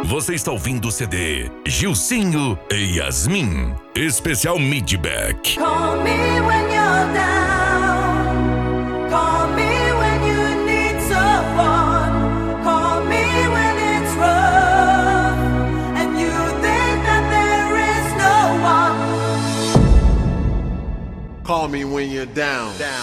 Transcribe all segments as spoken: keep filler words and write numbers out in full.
Você está ouvindo o C D Gilcinho e Yasmin, especial Midback. Call me when you're down. Call me when you need someone. Call me when it's rough and you think that there is no one. Call me when you're down. Down.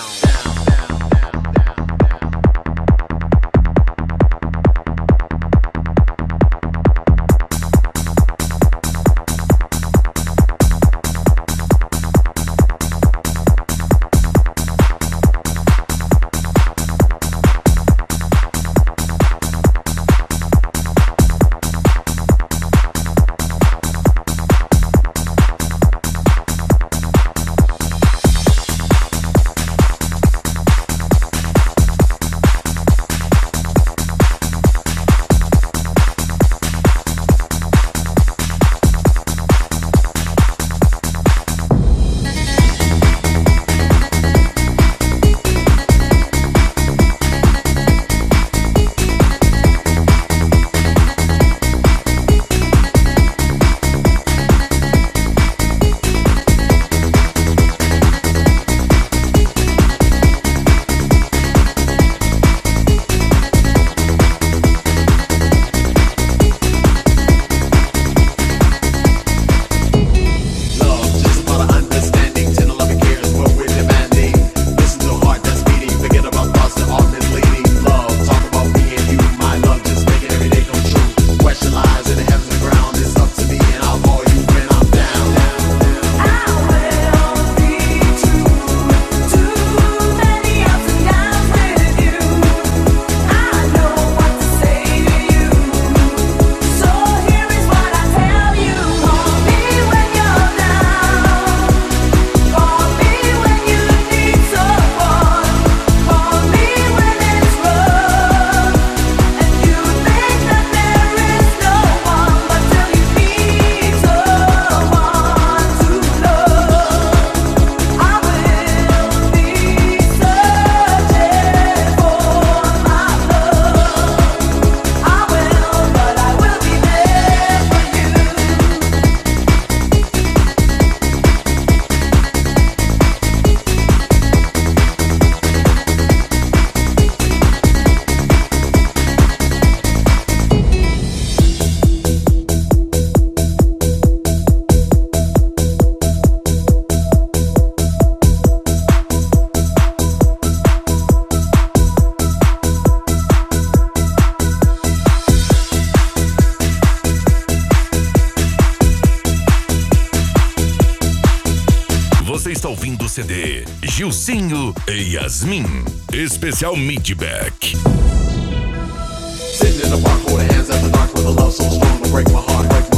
Você está ouvindo o C D Gilcinho e Yasmin, especial Midback. Sitting in the park, hold hands at the dark with a love so strong to break my heart. Break my